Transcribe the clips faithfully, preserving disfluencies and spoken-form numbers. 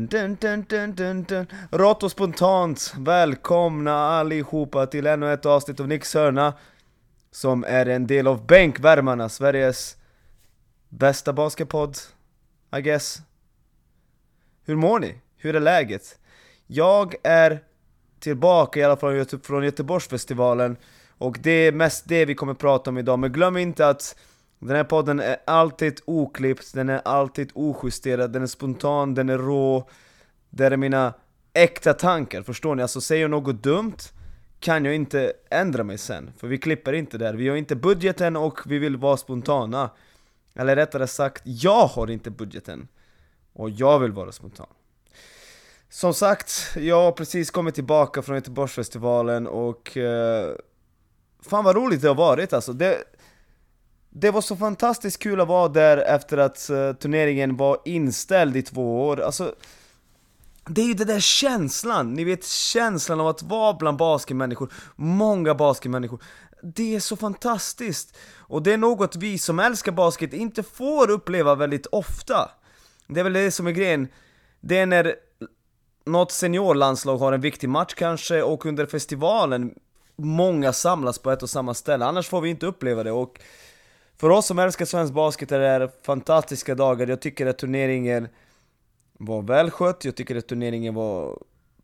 Dun, dun, dun, dun, dun, dun. Rått och spontant, välkomna allihopa till ännu ett avsnitt av Nicks hörna, som är en del av Bänkvärmarna, Sveriges bästa basketpodd, I guess. Hur mår ni? Hur är läget? Jag är tillbaka i alla fall från Göteborgsfestivalen, och det är mest det vi kommer prata om idag. Men glöm inte att den här podden är alltid oklippt, den är alltid ojusterad, den är spontan, den är rå. Det är mina äkta tankar, förstår ni? Alltså säger jag något dumt kan jag inte ändra mig sen, för vi klipper inte där. Vi har inte budgeten och vi vill vara spontana. Eller rättare sagt, jag har inte budgeten och jag vill vara spontan. Som sagt, jag har precis kommit tillbaka från Göteborgsfestivalen och eh, fan vad roligt det har varit alltså. Det, det var så fantastiskt kul att vara där efter att uh, turneringen var inställd i två år. Alltså, det är ju det där känslan, ni vet, känslan av att vara bland basketmänniskor, många basketmänniskor. Det är så fantastiskt. Och det är något vi som älskar basket inte får uppleva väldigt ofta. Det är väl det som är grejen. Det är när något seniorlandslag har en viktig match kanske, och under festivalen många samlas på ett och samma ställe. Annars får vi inte uppleva det. Och för oss som älskar svensk basket är det här fantastiska dagar. Jag tycker att turneringen var välskött. Jag tycker att turneringen var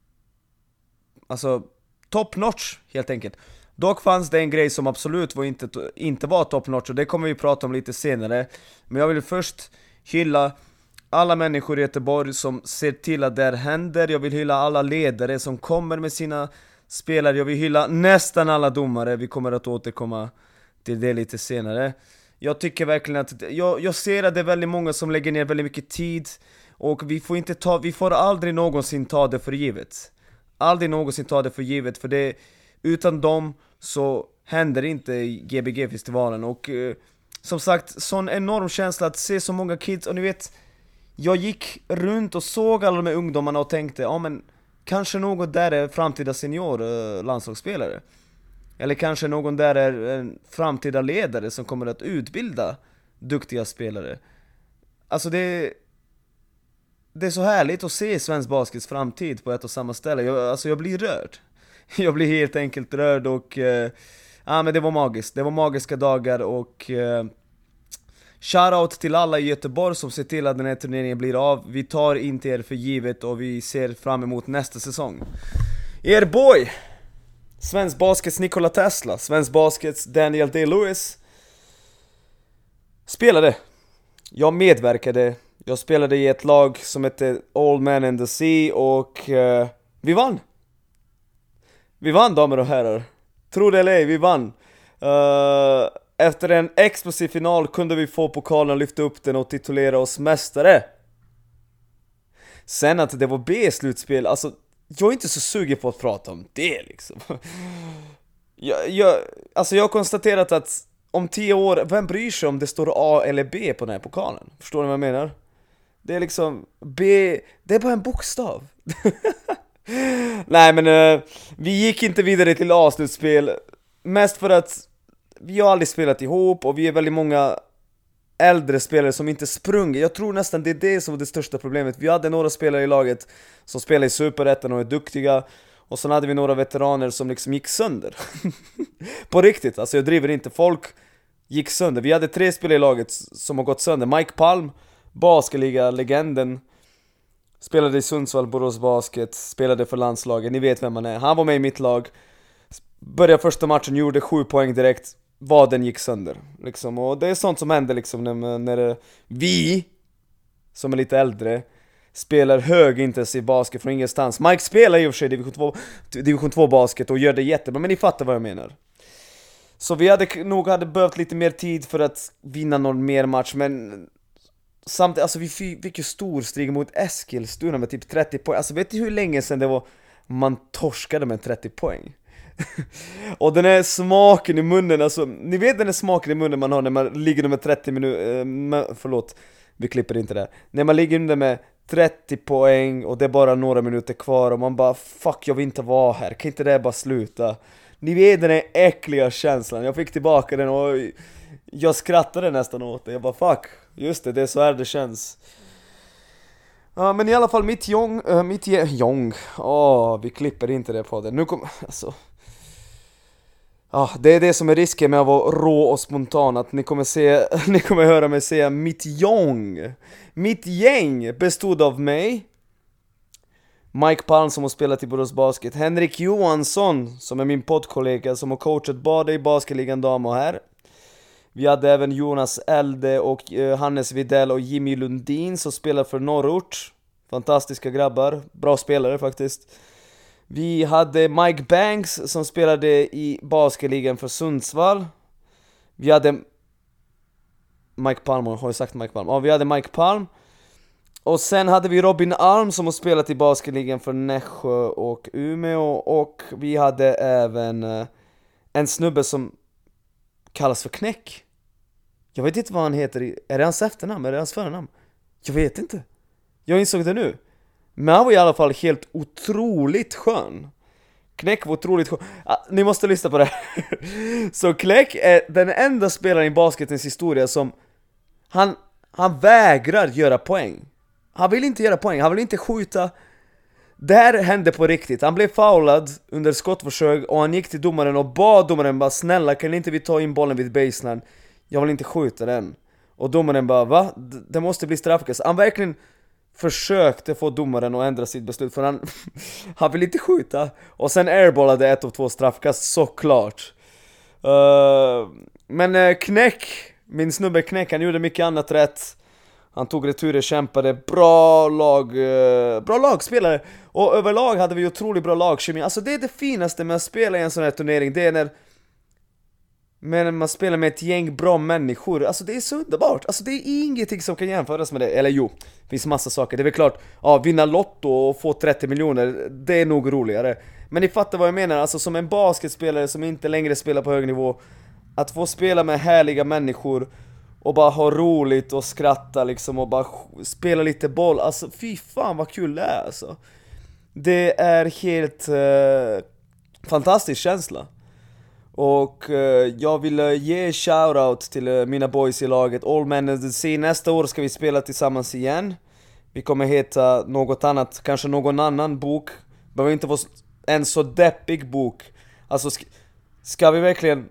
alltså top notch helt enkelt. Dock fanns det en grej som absolut var inte, inte var top notch, och det kommer vi prata om lite senare. Men jag vill först hylla alla människor i Göteborg som ser till att det här händer. Jag vill hylla alla ledare som kommer med sina spelare. Jag vill hylla nästan alla domare. Vi kommer att återkomma till det lite senare. Jag tycker verkligen att jag, jag ser att det är väldigt många som lägger ner väldigt mycket tid, och vi får inte ta, vi får aldrig någonsin ta det för givet. Aldrig någonsin ta det för givet, för det, utan dem så händer inte G B G-festivalen. Och eh, som sagt, sån enorm känsla att se så många kids. Och ni vet, jag gick runt och såg alla de här ungdomarna och tänkte, ja men kanske något där är framtida senior eh, landslagsspelare. Eller kanske någon där är en framtida ledare som kommer att utbilda duktiga spelare. Alltså det, det är så härligt att se svensk baskets framtid på ett och samma ställe. Jag, alltså jag blir rörd. Jag blir helt enkelt rörd och eh, ja, men det var magiskt. Det var magiska dagar, och eh, shoutout till alla i Göteborg som ser till att den här turneringen blir av. Vi tar inte er för givet och vi ser fram emot nästa säsong. Er boy! Svensk baskets Nikola Tesla, svensk baskets Daniel Day-Lewis spelade. Jag medverkade. Jag spelade i ett lag som hette Old Man in the Sea, och uh, vi vann. Vi vann, damer och herrar. Tro det eller ej, vi vann. Uh, efter en explosiv final kunde vi få pokalen, lyfta upp den och titulera oss mästare. Sen att det var B-slutspel, alltså jag är inte så sugen på att prata om det liksom. jag, jag, alltså jag har konstaterat att om tio år, vem bryr sig om det står A eller B på den här pokalen? Förstår ni vad jag menar? Det är liksom B, det är bara en bokstav. Nej men uh, vi gick inte vidare till A-slutspel. Mest för att vi har aldrig spelat ihop, och vi är väldigt många äldre spelare som inte sprungit. Jag tror nästan det är det som var det största problemet. Vi hade några spelare i laget som spelar i Superettan och är duktiga, och sen hade vi några veteraner som liksom gick sönder. På riktigt, alltså jag driver inte, folk gick sönder. Vi hade tre spelare i laget som har gått sönder. Mike Palm, basketliga-legenden, spelade i Sundsvall, Borås Basket, spelade för landslaget, ni vet vem man är. Han var med i mitt lag, började första matchen, gjorde sju poäng direkt. Vaden gick sönder liksom. Och det är sånt som händer liksom när, när vi som är lite äldre spelar högintensiv basket från ingenstans. Mike spelar i och för sig division två, division två basket och gör det jättebra, men ni fattar vad jag menar. Så vi hade nog hade behövt lite mer tid för att vinna någon mer match, men samtidigt, alltså vi fick ju stor strid mot Eskilstuna med typ trettio poäng. Alltså vet du hur länge sedan det var man torskade med trettio poäng? Och den här smaken i munnen, alltså ni vet den här smaken i munnen man har när man ligger med trettio minuter, äh, förlåt, Vi klipper inte det. När man ligger under med trettio poäng och det är bara några minuter kvar och man bara fuck, jag vill inte vara här. Kan inte det bara sluta? Ni vet den här äckliga känslan. Jag fick tillbaka den och jag skrattade nästan åt det. Jag bara fuck, just det, det är så här det känns. Ja, men i alla fall mitt jong, äh, mitt jong. Åh, oh, vi klipper inte det på det. Nu kommer, alltså. Ja, det är det som är risken med att vara rå och spontan, att ni kommer se, ni kommer höra mig säga mitt jong. Mitt gäng bestod av mig, Mike Palm som har spelat i Borås Basket, Henrik Johansson som är min poddkollega som har coachat både i basketligan dam och här. Vi hade även Jonas Elde och eh, Hannes Videll och Jimmy Lundin som spelar för Norrort. Fantastiska grabbar, bra spelare faktiskt. Vi hade Mike Banks som spelade i basketligan för Sundsvall. Vi hade Mike Palm, har jag sagt Mike Palm? Ja, vi hade Mike Palm. Och sen hade vi Robin Alm som har spelat i basketligan för Nässjö och Umeå. Och vi hade även uh, en snubbe som kallas för Knäck. Jag vet inte vad han heter. Är det hans efternamn? Är det hans förnamn? Jag vet inte. Jag insåg det nu. Men han var i alla fall helt otroligt skön. Knäck var otroligt skön. Ah, ni måste lyssna på det. Så Knäck är den enda spelaren i basketens historia som han, han vägrar göra poäng. Han vill inte göra poäng. Han vill inte skjuta. Det här hände på riktigt. Han blev foulad under skottförsök och han gick till domaren och bad domaren bara snälla, kan inte vi ta in bollen vid baseline? Jag vill inte skjuta den. Och domaren bara, va? Det måste bli straffkast. Han verkligen försökte få domaren att ändra sitt beslut för han, han vill inte skjuta. Och sen airballade ett av två straffkast, såklart. Uh, men uh, Knäck, min snubbe Knäck, han gjorde mycket annat rätt. Han tog returer, kämpade, bra lag, uh, bra lagspelare. Och överlag hade vi otroligt bra lagkemi. Alltså det är det finaste med att spela i en sån här turnering. Det är när Men man spelar med ett gäng bra människor. Alltså det är så underbart. Alltså det är ingenting som kan jämföras med det. Eller jo, det finns massa saker. Det är väl klart, ja, vinna lotto och få trettio miljoner, det är nog roligare. Men ni fattar vad jag menar. Alltså som en basketspelare som inte längre spelar på hög nivå, att få spela med härliga människor och bara ha roligt och skratta liksom och bara spela lite boll. Alltså fy fan vad kul det är alltså. Det är helt uh, fantastisk känsla. Och uh, jag vill uh, ge shoutout till uh, mina boys i laget, All Men of the Sea. Nästa år ska vi spela tillsammans igen. Vi kommer heta något annat, kanske någon annan bok. Behöver inte vara en så deppig bok. Alltså sk- ska vi verkligen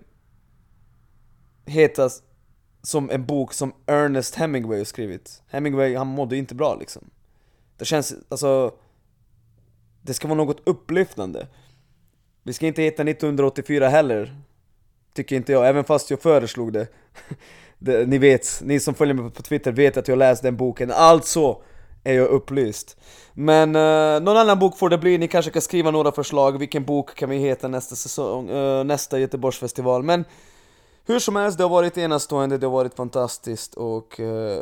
heta som en bok som Ernest Hemingway har skrivit? Hemingway, han mådde inte bra liksom. Det känns, alltså, det ska vara något upplyftande. Vi ska inte heta nittonhundraåttiofyra heller, tycker inte jag, även fast jag föreslog det. det. Ni vet, ni som följer mig på Twitter vet att jag läst den boken. Alltså är jag upplyst. Men uh, någon annan bok får det bli. Ni kanske kan skriva några förslag. Vilken bok kan vi heta nästa säsong, uh, nästa Göteborgsfestival. Men hur som helst, det har varit enastående. Det har varit fantastiskt. Och uh,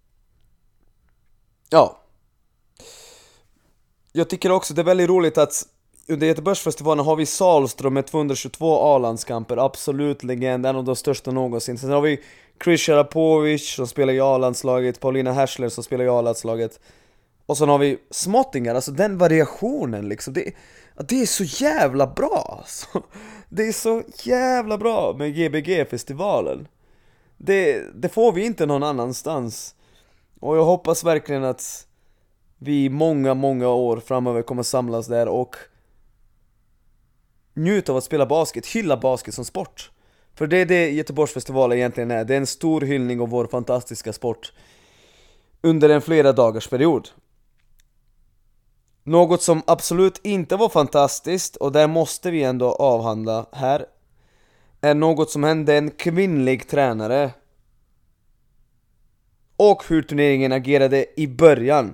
ja, jag tycker också det är väldigt roligt att under Göteborgsfestivalen har vi Salström med tvåhundratjugotvå A-landskamper. Absolut legend, en av de största någonsin. Sen har vi Chris Sharapovic som spelar i A-landslaget, Paulina Hersler som spelar i A-landslaget. Och sen har vi småttingar, alltså den variationen liksom. Det, det är så jävla bra alltså. Det är så jävla bra med G B G-festivalen. Det, det får vi inte någon annanstans. Och jag hoppas verkligen att vi många, många år framöver kommer samlas där och njuta av att spela basket, hylla basket som sport. För det är det Göteborgsfestivalen egentligen är. Det är en stor hyllning av vår fantastiska sport under en flera dagars period. Något som absolut inte var fantastiskt, och där måste vi ändå avhandla här, är något som hände en kvinnlig tränare och hur turneringen agerade i början.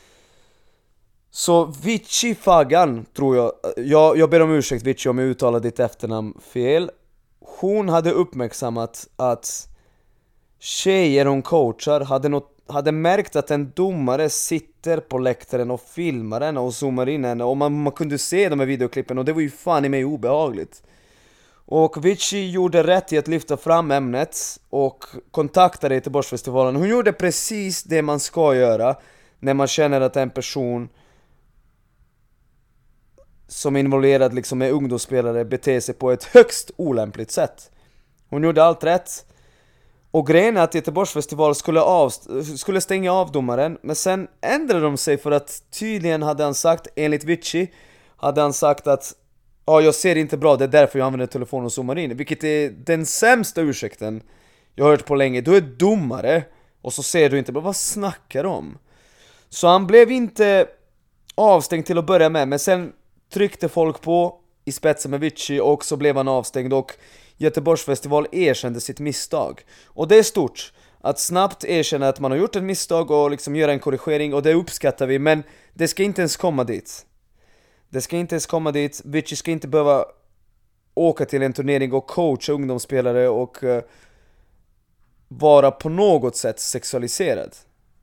Så Vici Fagan, tror jag, jag Jag ber om ursäkt Vici om jag uttalade ditt efternamn fel. Hon hade uppmärksammat att tjejer hon coachar hade, något, hade märkt att en domare sitter på läktaren och filmar henne och zoomar in henne. Och man, man kunde se de här videoklippen och det var ju fan i mig obehagligt. Och Vichy gjorde rätt i att lyfta fram ämnet och kontaktade Göteborgsfestivalen. Hon gjorde precis det man ska göra när man känner att en person som är involverad liksom med ungdomsspelare beter sig på ett högst olämpligt sätt. Hon gjorde allt rätt. Och grejen är att Göteborgsfestival skulle, av, skulle stänga av domaren, men sen ändrade de sig för att tydligen hade han sagt, enligt Vichy, hade han sagt att ja, jag ser inte bra, det är därför jag använder telefonen och zoomar in. Vilket är den sämsta ursäkten jag har hört på länge. Du är domare och så ser du inte bra. Vad snackar du om? Så han blev inte avstängd till att börja med, men sen tryckte folk på i spetsen med Vichy och så blev han avstängd och Göteborgsfestival erkände sitt misstag. Och det är stort att snabbt erkänna att man har gjort ett misstag och liksom göra en korrigering, och det uppskattar vi, men det ska inte ens komma dit. Det ska inte ens komma dit. Vichy ska inte behöva åka till en turnering och coacha ungdomsspelare och uh, vara på något sätt sexualiserad.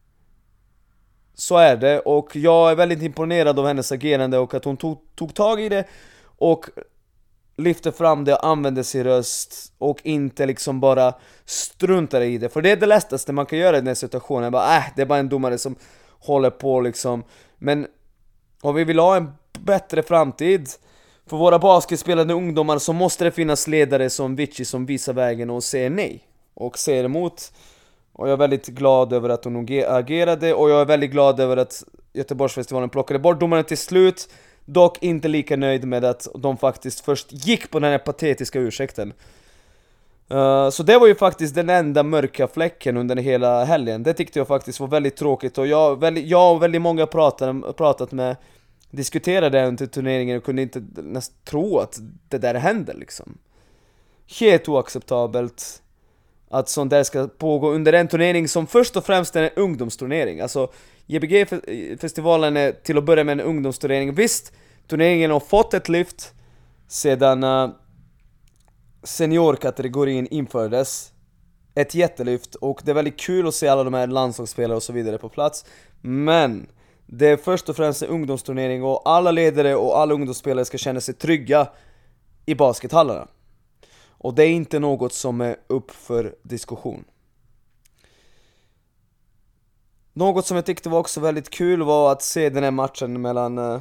Så är det, och jag är väldigt imponerad av hennes agerande och att hon tog, tog tag i det och lyfte fram det och använde sin röst och inte liksom bara struntade i det. För det är det lättaste man kan göra i den här situationen. Bara, äh, det är bara en domare som håller på liksom. Men om vi vill ha en bättre framtid för våra basketspelande ungdomar, så måste det finnas ledare som Vichy som visar vägen och säger nej och säger emot. Och jag är väldigt glad över att hon agerade, och jag är väldigt glad över att Göteborgsfestivalen plockade bort domaren till slut. Dock inte lika nöjd med att de faktiskt först gick på den här patetiska ursäkten. Uh, så det var ju faktiskt den enda mörka fläcken under hela helgen. Det tyckte jag faktiskt var väldigt tråkigt, och jag, väldigt, jag och väldigt många pratade, pratat med diskuterade det under turneringen och kunde inte nästan tro att det där hände liksom. Helt oacceptabelt att sånt där ska pågå under en turnering som först och främst är en ungdomsturnering. Alltså J B G-festivalen är till att börja med en ungdomsturnering. Visst, turneringen har fått ett lyft sedan uh, seniorkategorin infördes. Ett jättelyft, och det är väldigt kul att se alla de här landslagsspelare och så vidare på plats. Men det är först och främst en ungdomsturnering, och alla ledare och alla ungdomsspelare ska känna sig trygga i baskethallarna. Och det är inte något som är upp för diskussion. Något som jag tyckte var också väldigt kul var att se den här matchen mellan uh,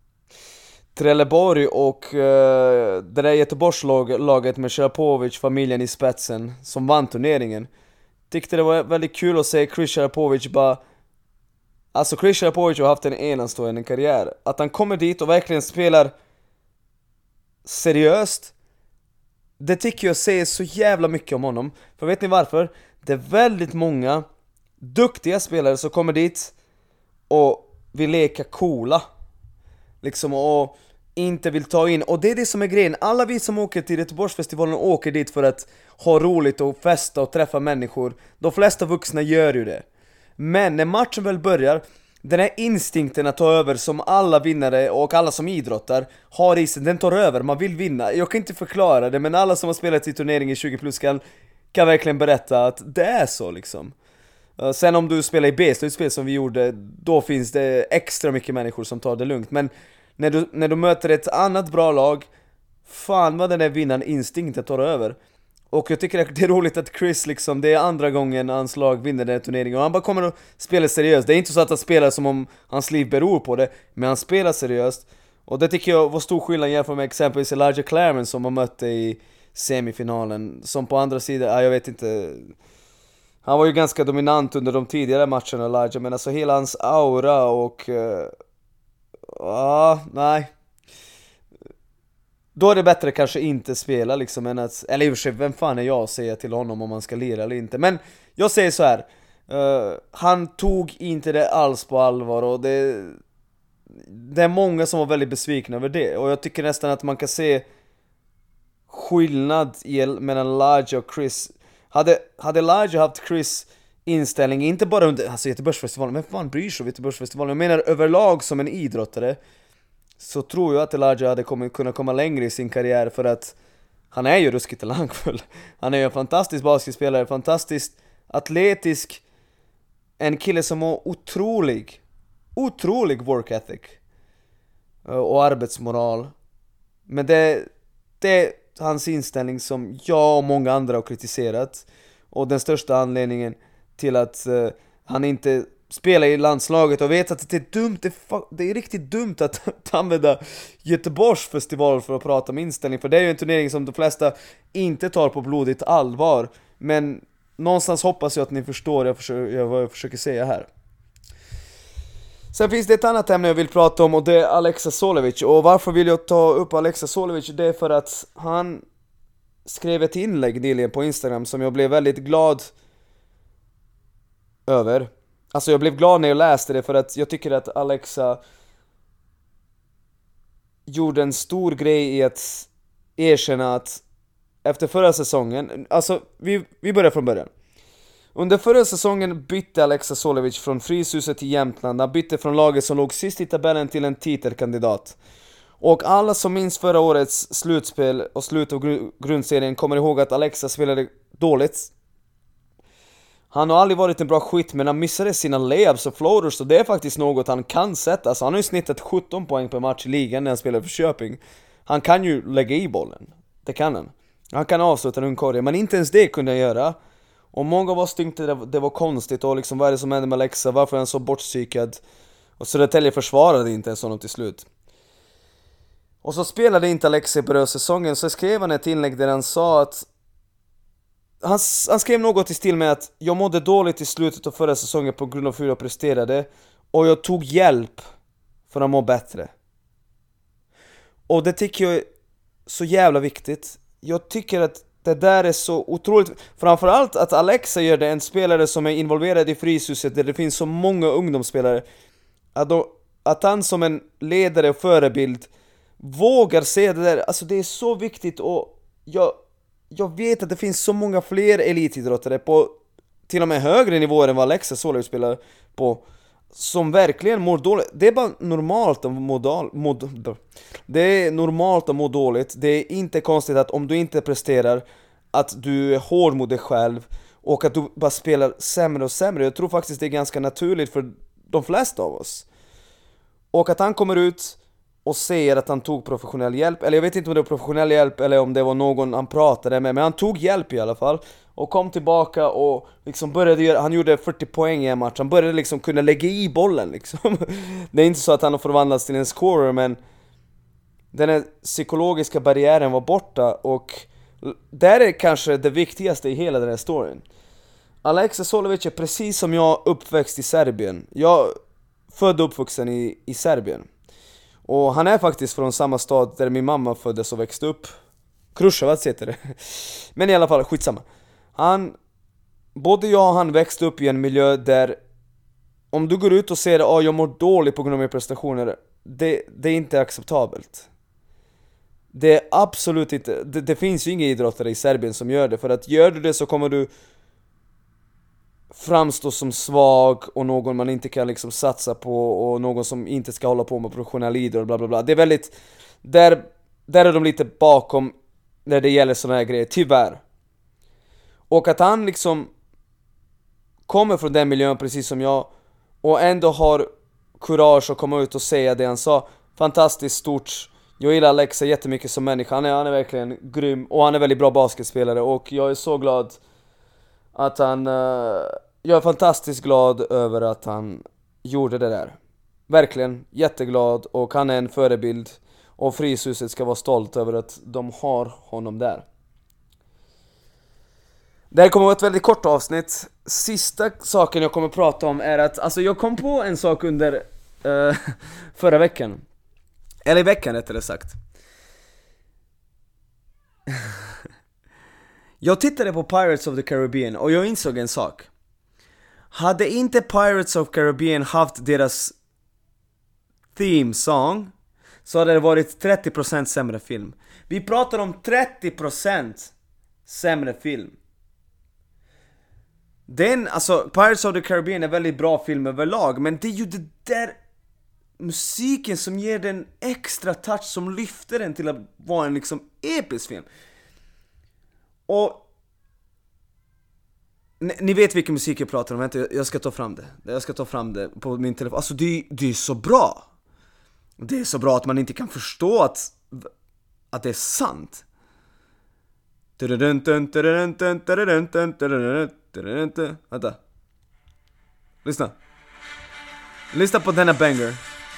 Trelleborg och uh, det där Göteborgslaget med Sharapovic, familjen i spetsen, som vann turneringen. Tyckte det var väldigt kul att se Chris Sharapovic bara... Alltså Chris Sharapovic har haft en enastående karriär. Att han kommer dit och verkligen spelar seriöst, det tycker jag säger så jävla mycket om honom. För vet ni varför? Det är väldigt många duktiga spelare som kommer dit och vill leka coola liksom, och inte vill ta in. Och det är det som är grejen. Alla vi som åker till Göteborgsfestivalen åker dit för att ha roligt och festa och träffa människor. De flesta vuxna gör ju det. Men när matchen väl börjar, den här instinkten att ta över som alla vinnare och alla som idrottar har i sig, den tar över, man vill vinna. Jag kan inte förklara det, men alla som har spelat i turnering i tjugo plus kan, kan verkligen berätta att det är så liksom. Uh, sen om du spelar i B-slutspel som vi gjorde, då finns det extra mycket människor som tar det lugnt. Men när du, när du möter ett annat bra lag, fan vad den där vinnaren instinkten tar över. Och jag tycker att det är roligt att Chris liksom, det är andra gången hans lag vinner den här turneringen och han bara kommer att spela seriöst. Det är inte så att han spelar som om hans liv beror på det, men han spelar seriöst. Och det tycker jag var stor skillnad jämfört med exempelvis Elijah Clarence som han mötte i semifinalen. Som på andra sidan, ja, jag vet inte, han var ju ganska dominant under de tidigare matcherna, Elijah, men alltså hela hans aura och uh, ja, nej. Då är det bättre kanske inte spela liksom än att, eller i och för sig, vem fan är jag att säga till honom om man ska lira eller inte. Men jag säger så här, uh, han tog inte det alls på allvar, och det, det är många som var väldigt besvikna över det. Och jag tycker nästan att man kan se skillnad i, mellan Elijah och Chris. Hade, hade Elijah haft Chris inställning, inte bara under alltså Göteborgsfestivalen, men fan bryr sig om Göteborgsfestivalen, jag menar överlag som en idrottare, så tror jag att Elijah hade kommit, kunnat komma längre i sin karriär, för att han är ju ruskigt talangfull. Han är ju en fantastisk basketspelare, fantastiskt atletisk, en kille som har otrolig otrolig work ethic och arbetsmoral. Men det, det hans inställning som jag och många andra har kritiserat. Och den största anledningen till att uh, han inte spelar i landslaget, och vet att det är dumt, det är, fa- det är riktigt dumt att använda Göteborgs festival för att prata om inställning, för det är ju en turnering som de flesta inte tar på blodigt allvar. Men någonstans hoppas jag att ni förstår jag försöker, vad jag försöker säga här. Sen finns det ett annat ämne jag vill prata om, och det är Alexa Solevic. Och varför vill jag ta upp Alexa Solevic? Det är för att han skrev ett inlägg nyligen på Instagram som jag blev väldigt glad över. Alltså jag blev glad när jag läste det, för att jag tycker att Alexa gjorde en stor grej i att erkänna att efter förra säsongen, alltså vi, vi börjar från början. Under förra säsongen bytte Alexa Solevic från Fryshuset till Jämtland. Han bytte från laget som låg sist i tabellen till en titelkandidat. Och alla som minns förra årets slutspel och slut av gru- grundserien kommer ihåg att Alexa spelade dåligt. Han har aldrig varit en bra skit, men han missade sina layups och floaters, så det är faktiskt något han kan sätta. Så han har ju snittat sjutton poäng per match i ligan när han spelar för Köping. Han kan ju lägga i bollen. Det kan han. Han kan avsluta en ungkorg, men inte ens det kunde han göra. Och många av oss tyckte det, det var konstigt, och liksom vad är det som händer med Alexa? Varför är han så bortpsykad? Och Södertälje försvarade inte ens honom till slut. Och så spelade inte Alexa på säsongen, så skrev han ett inlägg där han sa att Han, han skrev något i stil med att jag mådde dåligt i slutet av förra säsongen på grund av hur jag presterade, och jag tog hjälp för att må bättre. Och det tycker jag är så jävla viktigt. Jag tycker att det där är så otroligt, framförallt att Alexa gör det, en spelare som är involverad i Fryshuset där det finns så många ungdomsspelare, att, då, att han som en ledare och förebild vågar se det där. Alltså det är så viktigt. Och jag Jag vet att det finns så många fler elitidrottare på till och med högre nivåer än vad Alexa Solevic spelar på, som verkligen mår dåligt. Det är bara normalt att må dåligt. Må, det är normalt att må dåligt. Det är inte konstigt att om du inte presterar, att du är hård mot dig själv och att du bara spelar sämre och sämre. Jag tror faktiskt det är ganska naturligt för de flesta av oss. Och att han kommer ut och säger att han tog professionell hjälp, eller jag vet inte om det var professionell hjälp eller om det var någon han pratade med, men han tog hjälp i alla fall och kom tillbaka och liksom började göra, han gjorde fyrtio poäng i en match, han började liksom kunna lägga i bollen liksom. Det är inte så att han har förvandlats till en scorer, men den här psykologiska barriären var borta, och där är kanske det viktigaste i hela den här storyn. Alexa Solevic är precis som jag uppväxt i Serbien. Jag född och uppvuxen i, i Serbien. Och han är faktiskt från samma stad där min mamma föddes och växte upp. Kruševac heter det. Men i alla fall, skitsamma. Han, både jag och han växte upp i en miljö där om du går ut och säger att ah, jag mår dåligt på grund av mina prestationer, det, det är inte acceptabelt. Det är absolut inte, det, det finns ju inga idrottare i Serbien som gör det. För att gör du det så kommer du framstå som svag och någon man inte kan liksom satsa på, och någon som inte ska hålla på med professionell idrott, bla bla bla. Det är väldigt, där, där är de lite bakom när det gäller såna här grejer, tyvärr. Och att han liksom kommer från den miljön precis som jag, och ändå har kurage att komma ut och säga det han sa, fantastiskt stort. Jag gillar Alexa jättemycket som människa, han är, han är verkligen grym, och han är väldigt bra basketspelare, och jag är så glad att han, uh, jag är fantastiskt glad över att han gjorde det där. Verkligen jätteglad, och han är en förebild, och Fryshuset ska vara stolt över att de har honom där. Det här kommer att vara ett väldigt kort avsnitt. Sista saken jag kommer att prata om är att, alltså jag kom på en sak under uh, förra veckan. Eller i veckan rättare sagt. Jag tittade på Pirates of the Caribbean och jag insåg en sak. Hade inte Pirates of the Caribbean haft deras theme song, så hade det varit trettio procent sämre film. Vi pratar om trettio procent sämre film. Den, alltså Pirates of the Caribbean är väldigt bra film överlag, men det är ju det där musiken som ger den extra touch, som lyfter den till att vara en liksom episk film. Och ni, ni vet vilken musik jag pratar om. Vänta, jag ska ta fram det. Jag ska ta fram det på min telefon. Alltså det, det är så bra. Det är så bra att man inte kan förstå att, att det är sant. Vänta. Lyssna. Lyssna på denna banger.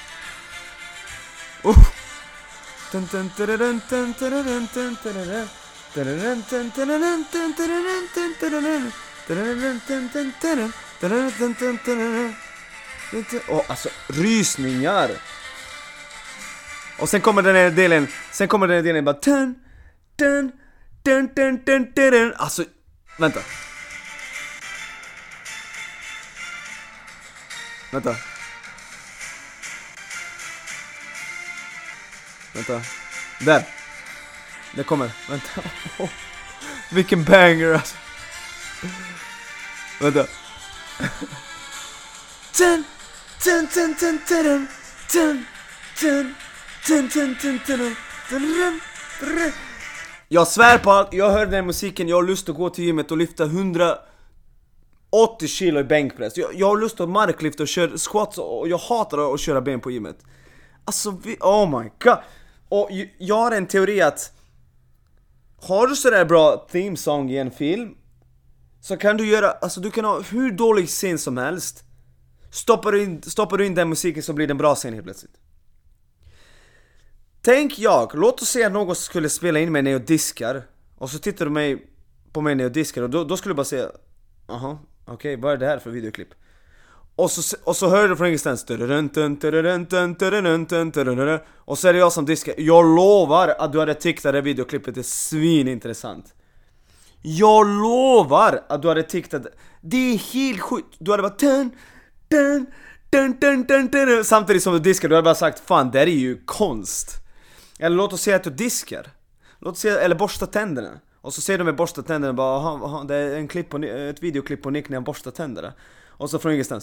Uh. Oh, alltså rysningar. Och sen kommer den här delen, sen kommer den här delen bara dun, dun, dun, dun, dun, dun, dun. Alltså, vänta. Vänta. Vänta. Där. Det kommer. Vänta. Oh, vilken banger alltså. Vänta. Dun, dun, dun, dun, dun, dun, dun, dun, dun, dun, dun, dun, dun. Jag svär på allt, jag hör den musiken, jag har lust att gå till gymmet och lyfta hundraåttio kilo i bänkpress. Jag, jag har lust att marklyfta och köra squats och jag hatar att köra ben på gymmet. Alltså, vi, oh my god. Och jag har en teori att har du sådär bra theme song i en film så kan du göra, alltså du kan ha hur dålig scen som helst. Stoppar du in, stoppar du in den musiken så blir det en bra scen helt plötsligt. Tänk jag, låt oss säga att någon skulle spela in mig när jag diskar. Och så tittar du mig på mig när jag diskar. Och då, då skulle du bara säga, aha, okej, okay, vad är det här för videoklipp? Och så, och så hör du från ingenstans. Och så är det jag som diskar. Jag lovar att du hade tyckt att det videoklippet är svinintressant. Jag lovar att du hade tyckt att det är helt sjukt. Du hade bara dun, dun, dun, dun, dun, dun. Samtidigt som du diskar, du hade bara sagt, fan, det är ju konst. Eller låt oss säga att du diskar. Låt oss säga, eller borsta tänderna. Och så ser du med borsta tänderna bara, aha, aha, det är en klipp på, ett videoklipp på Nick när han borstar tänderna. Och så från ingenstans.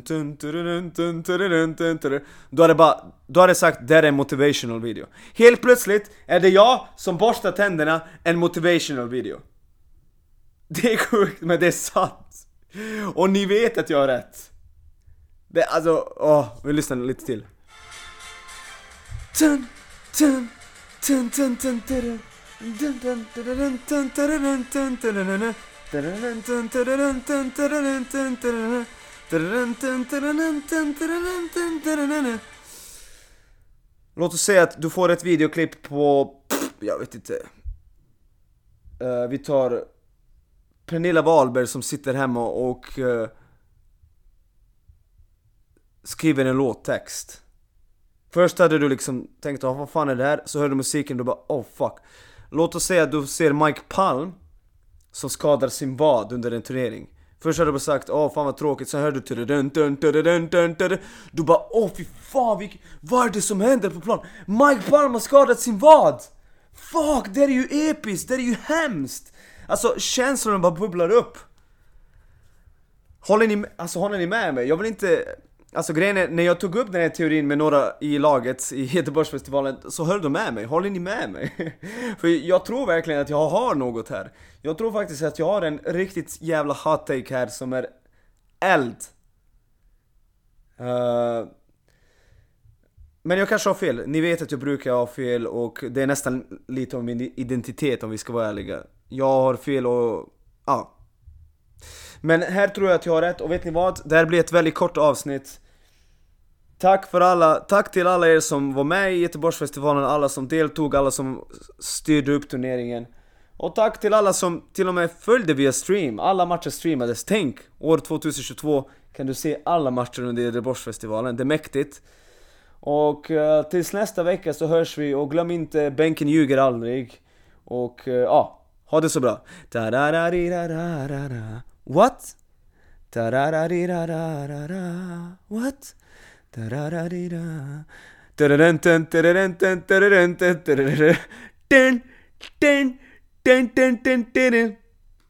Då hade bara, då hade sagt, det är en motivational video. Helt plötsligt är det jag som borstar tänderna, en motivational video. Det är sjukt, men det är sant. Och ni vet att jag har rätt. Det, alltså, åh, vi lyssnar lite till. Tun, tun, tun, tun, tun, tun, tun, tun, tun, tun, tun, tun, tun. Låt oss säga att du får ett videoklipp på, jag vet inte, uh, vi tar Pernilla Wahlberg som sitter hemma och uh, skriver en låttext. Först hade du liksom tänkt, oh, vad fan är det här? Så hörde du musiken och du bara, oh fuck. Låt oss säga att du ser Mike Palm som skadar sin vad under en turnering. Först hade du bara sagt, åh fan vad tråkigt. Sen hörde du dun, dun, dun, dun, dun, dun. Du bara, åh fy fan, vilk... vad är det som händer på plan? Mike Palm har skadat sin vad. Fuck, det är ju episkt, det är ju hemskt. Alltså känslorna bara bubblar upp. Håller ni, alltså, håller ni med mig? Jag vill inte... Alltså grejen är, när jag tog upp den här teorin med några i laget i Göteborgsfestivalen, så höll de med mig. Håller ni med mig? För jag tror verkligen att jag har något här. Jag tror faktiskt att jag har en riktigt jävla hot take här som är eld. Uh, men jag kanske har fel. Ni vet att jag brukar ha fel och det är nästan lite om min identitet om vi ska vara ärliga. Jag har fel och... ja. Ah. Men här tror jag att jag har rätt. Och vet ni vad? Det här blir ett väldigt kort avsnitt. Tack för alla, tack till alla er som var med i Göteborgsfestivalen, alla som deltog, alla som styrde upp turneringen. Och tack till alla som till och med följde via stream. Alla matcher streamades. Tänk, år tjugohundratjugotvå kan du se alla matcher under Göteborgsfestivalen. Det är mäktigt. Och uh, tills nästa vecka så hörs vi. Och glöm inte, bänken ljuger aldrig. Och ja, uh, ah, ha det så bra. What? What? What?